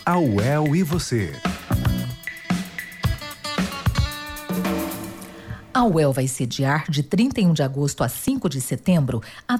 A UEL e você. A UEL vai sediar de 31 de agosto a 5 de setembro a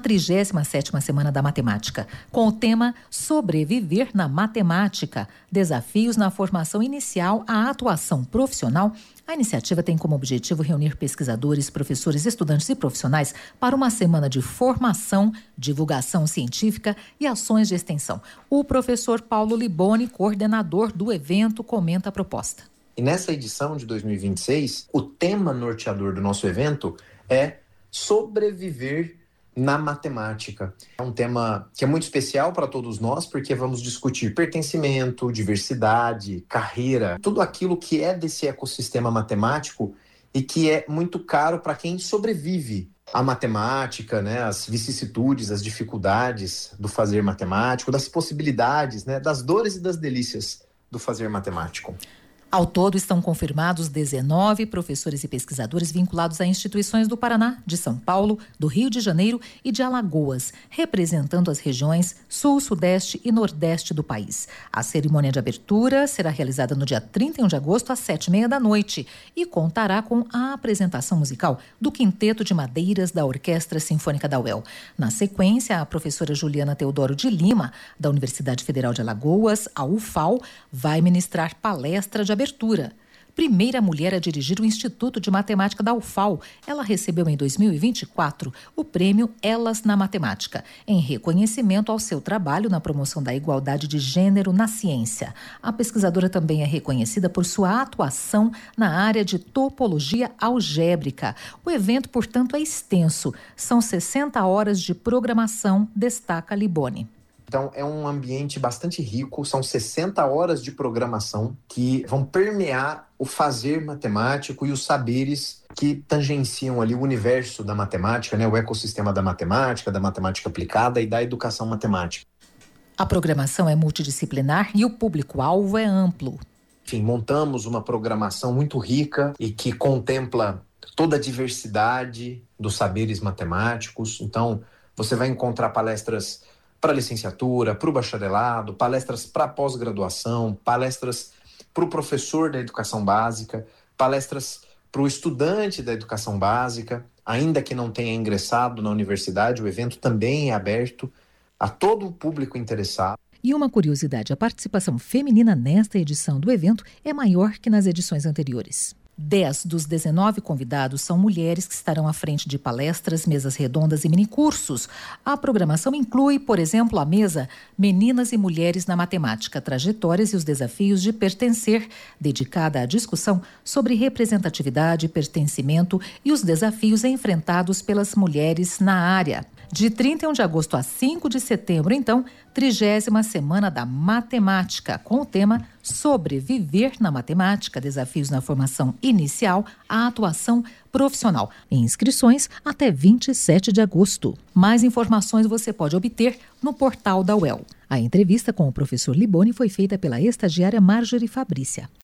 37ª Semana da Matemática, com o tema Sobreviver na Matemática, desafios na formação inicial à atuação profissional. A iniciativa tem como objetivo reunir pesquisadores, professores, estudantes e profissionais para uma semana de formação, divulgação científica e ações de extensão. O professor Paulo Liboni, coordenador do evento, comenta a proposta. E nessa edição de 2026, o tema norteador do nosso evento é sobreviver na matemática. É um tema que é muito especial para todos nós, porque vamos discutir pertencimento, diversidade, carreira, tudo aquilo que é desse ecossistema matemático e que é muito caro para quem sobrevive à matemática, né? As vicissitudes, as dificuldades do fazer matemático, das possibilidades, né? Das dores e das delícias do fazer matemático. Ao todo, estão confirmados 19 professores e pesquisadores vinculados a instituições do Paraná, de São Paulo, do Rio de Janeiro e de Alagoas, representando as regiões Sul, Sudeste e Nordeste do país. A cerimônia de abertura será realizada no dia 31 de agosto, às 19h30 e contará com a apresentação musical do Quinteto de Madeiras da Orquestra Sinfônica da UEL. Na sequência, a professora Juliana Teodoro de Lima, da Universidade Federal de Alagoas, a UFAL, vai ministrar palestra de abertura. Primeira mulher a dirigir o Instituto de Matemática da UFAL, ela recebeu em 2024 o prêmio Elas na Matemática, em reconhecimento ao seu trabalho na promoção da igualdade de gênero na ciência. A pesquisadora também é reconhecida por sua atuação na área de topologia algébrica. O evento, portanto, é extenso. São 60 horas de programação, destaca Liboni. Então, é um ambiente bastante rico, são 60 horas de programação que vão permear o fazer matemático e os saberes que tangenciam ali o universo da matemática, né? O ecossistema da matemática aplicada e da educação matemática. A programação é multidisciplinar e o público-alvo é amplo. Enfim, montamos uma programação muito rica e que contempla toda a diversidade dos saberes matemáticos. Então, você vai encontrar palestras para licenciatura, para o bacharelado, palestras para pós-graduação, palestras para o professor da educação básica, palestras para o estudante da educação básica, ainda que não tenha ingressado na universidade, o evento também é aberto a todo o público interessado. E uma curiosidade, a participação feminina nesta edição do evento é maior que nas edições anteriores. 10 dos 19 convidados são mulheres que estarão à frente de palestras, mesas redondas e minicursos. A programação inclui, por exemplo, a mesa Meninas e Mulheres na Matemática, Trajetórias e os Desafios de Pertencer, dedicada à discussão sobre representatividade, pertencimento e os desafios enfrentados pelas mulheres na área. De 31 de agosto a 5 de setembro, então, 30ª Semana da Matemática, com o tema Sobreviver na Matemática, desafios na formação inicial à atuação profissional. Inscrições até 27 de agosto. Mais informações você pode obter no portal da UEL. A entrevista com o professor Liboni foi feita pela estagiária Marjorie Fabrícia.